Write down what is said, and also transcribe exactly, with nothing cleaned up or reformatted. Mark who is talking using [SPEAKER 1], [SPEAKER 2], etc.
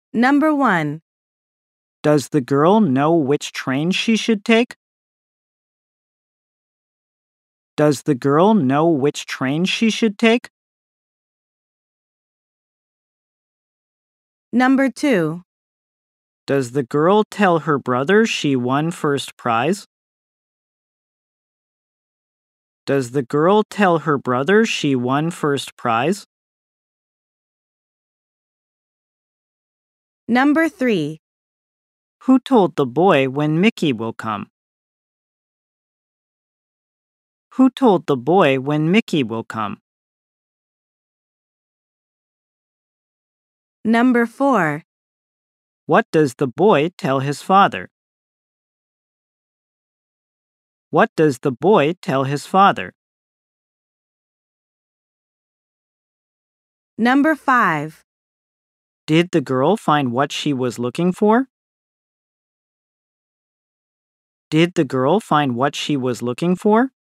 [SPEAKER 1] Number one.
[SPEAKER 2] Does the girl know which train she should take? Does the girl know which train she should take?
[SPEAKER 1] Number two.
[SPEAKER 2] Does the girl tell her brother she won first prize? Does the girl tell her brother she won first prize?
[SPEAKER 1] Number three.
[SPEAKER 2] Who told the boy when Mickey will come? Who told the boy when Mickey will come?
[SPEAKER 1] Number four.
[SPEAKER 2] What does the boy tell his father? What does the boy tell his father?
[SPEAKER 1] Number five.
[SPEAKER 2] Did the girl find what she was looking for? Did the girl find what she was looking for?